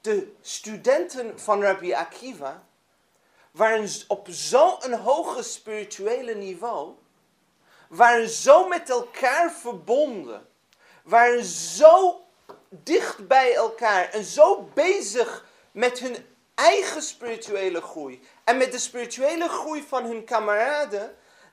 de studenten van Rabbi Akiva waren op zo'n hoge spirituele niveau, waren zo met elkaar verbonden, waren zo dicht bij elkaar en zo bezig met hun eigen spirituele groei en met de spirituele groei van hun kameraden,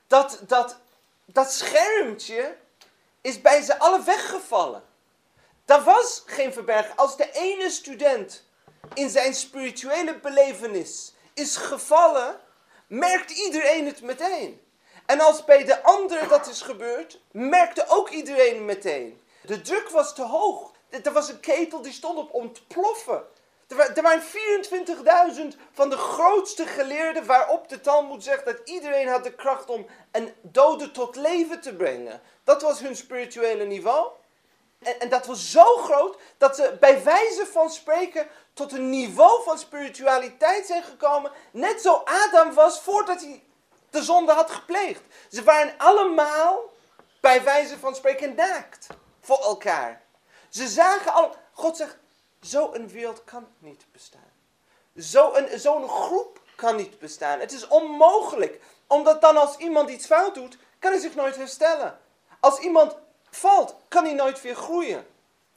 dat schermpje is bij ze allen weggevallen. Daar was geen verbergen. Als de ene student in zijn spirituele belevenis is gevallen, merkt iedereen het meteen. En als bij de andere dat is gebeurd, merkte ook iedereen meteen. De druk was te hoog. Er was een ketel die stond op ontploffen. Er waren 24.000 van de grootste geleerden waarop de Talmud zegt dat iedereen had de kracht om een dode tot leven te brengen. Dat was hun spirituele niveau. En dat was zo groot dat ze bij wijze van spreken tot een niveau van spiritualiteit zijn gekomen. Net zo Adam was voordat hij de zonde had gepleegd. Ze waren allemaal bij wijze van spreken naakt voor elkaar. Ze zagen al, God zegt, zo'n wereld kan niet bestaan. Zo'n groep kan niet bestaan. Het is onmogelijk. Omdat dan als iemand iets fout doet, kan hij zich nooit herstellen. Als iemand valt, kan hij nooit weer groeien.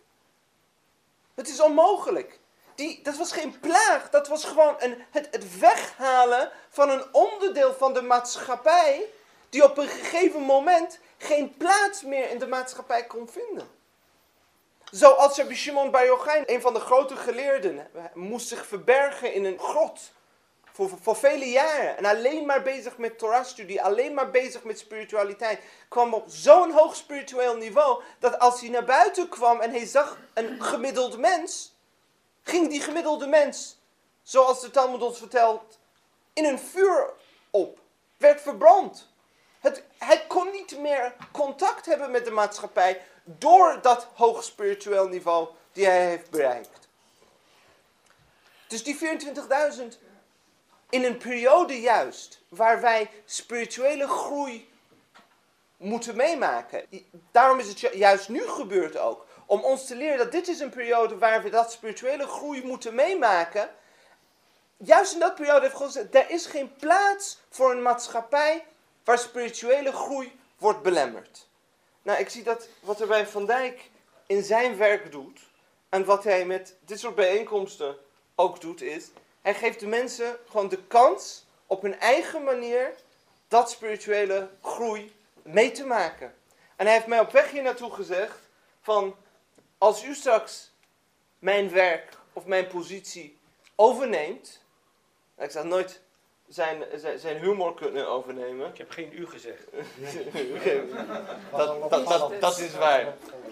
Het is onmogelijk. Dat was geen plaag, dat was gewoon het weghalen van een onderdeel van de maatschappij die op een gegeven moment geen plaats meer in de maatschappij kon vinden. Zoals Rabbi Shimon Bar Yochai, een van de grote geleerden, moest zich verbergen in een grot voor vele jaren. En alleen maar bezig met Torah-studie, alleen maar bezig met spiritualiteit. Kwam op zo'n hoog spiritueel niveau, dat als hij naar buiten kwam en hij zag een gemiddeld mens, ging die gemiddelde mens, zoals de Talmud ons vertelt, in een vuur op. Werd verbrand. Hij kon niet meer contact hebben met de maatschappij door dat hoog spiritueel niveau die hij heeft bereikt. Dus die 24.000 in een periode juist waar wij spirituele groei moeten meemaken. Daarom is het juist nu gebeurd ook. Om ons te leren dat dit is een periode waar we dat spirituele groei moeten meemaken. Juist in dat periode heeft God gezegd, er is geen plaats voor een maatschappij waar spirituele groei wordt belemmerd. Nou, ik zie dat wat er bij Van Dijk in zijn werk doet, en wat hij met dit soort bijeenkomsten ook doet, is, hij geeft de mensen gewoon de kans op hun eigen manier dat spirituele groei mee te maken. En hij heeft mij op weg hier naartoe gezegd van, als u straks mijn werk of mijn positie overneemt, ik zou nooit zijn humor kunnen overnemen. Ik heb geen u gezegd. Dat is waar.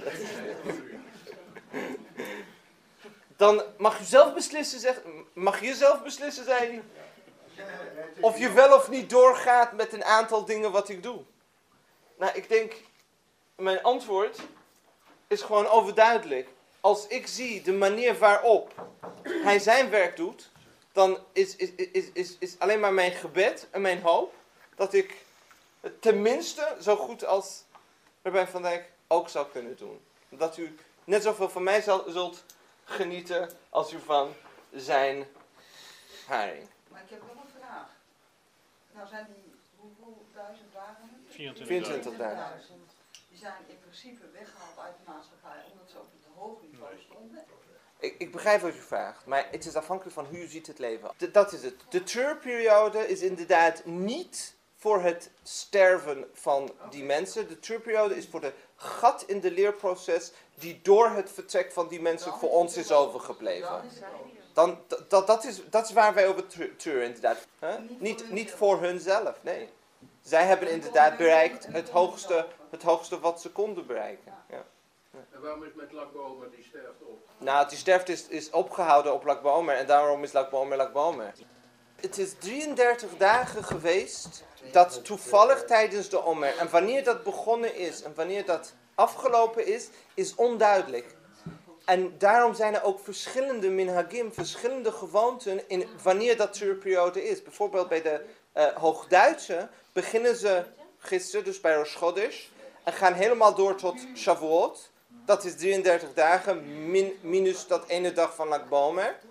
Dan mag je zelf beslissen, zei hij, of je wel of niet doorgaat met een aantal dingen wat ik doe. Nou, ik denk, mijn antwoord is gewoon overduidelijk. Als ik zie de manier waarop hij zijn werk doet, dan is alleen maar mijn gebed en mijn hoop dat ik het tenminste zo goed als Rabbi Van Dijk ook zou kunnen doen. Dat u net zoveel van mij zult genieten als u van zijn haring. Maar ik heb wel een vraag. Nou zijn die, hoeveel duizend dagen? 24 dagen. Die zijn in principe weggehaald uit de maatschappij omdat ze op het hoog niveau stonden. Ik begrijp wat u vraagt, maar het is afhankelijk van hoe u ziet het leven. Dat is het. De treurperiode is inderdaad niet voor het sterven van die mensen. De treurperiode is voor de gat in de leerproces die door het vertrek van die mensen voor ons is overgebleven. Dat is waar wij over treuren inderdaad. Niet voor hunzelf, nee. Zij hebben inderdaad bereikt het hoogste wat ze konden bereiken. Ja. En waarom is met Lag BaOmer die sterft op? Nou, die sterfte is opgehouden op Lag BaOmer en daarom is Lag BaOmer Lag BaOmer. Het is 33 dagen geweest dat toevallig tijdens de Omer, en wanneer dat begonnen is en wanneer dat afgelopen is onduidelijk. En daarom zijn er ook verschillende minhagim, verschillende gewoonten in wanneer dat treurperiode is. Bijvoorbeeld bij de Hoogduitse beginnen ze gisteren, dus bij Rosh Chodesh, en gaan helemaal door tot Shavuot. Dat is 33 dagen, minus dat ene dag van Lag BaOmer.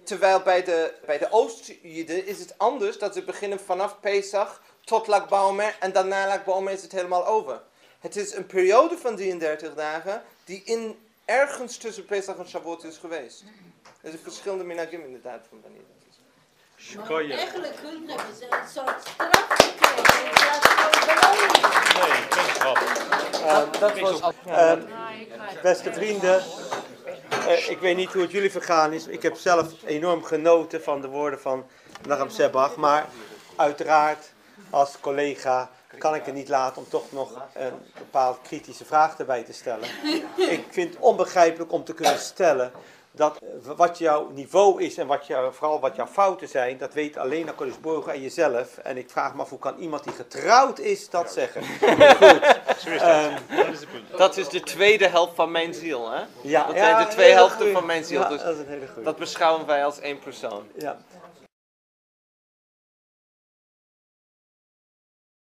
Terwijl bij de Oost-Jiden is het anders, dat ze beginnen vanaf Pesach tot Lag Baomer en daarna Lag Baomer is het helemaal over. Het is een periode van 33 dagen die ergens tussen Pesach en Shavuot is geweest. Er zijn verschillende minhagim inderdaad van wanneer dat is. Maar eigenlijk hun hebben ze een soort straf gekregen in plaats van beloning. Nee, geen grap. Dat was, beste vrienden, ik weet niet hoe het jullie vergaan is. Ik heb zelf enorm genoten van de woorden van Nahum Sebach. Maar uiteraard, als collega, kan ik het niet laten om toch nog een bepaald kritische vraag erbij te stellen. Ik vind het onbegrijpelijk om te kunnen stellen dat wat jouw niveau is en vooral wat jouw fouten zijn, dat weet alleen HaKadosh Baruch Hu en jezelf. En ik vraag me af, hoe kan iemand die getrouwd is dat zeggen? Goed. Dat is het punt. Dat is de tweede helft van mijn ziel, hè? Ja, Dat zijn de twee helften van mijn ziel. Ja, Dus dat is een hele goede. dat beschouwen wij als één persoon. Ja.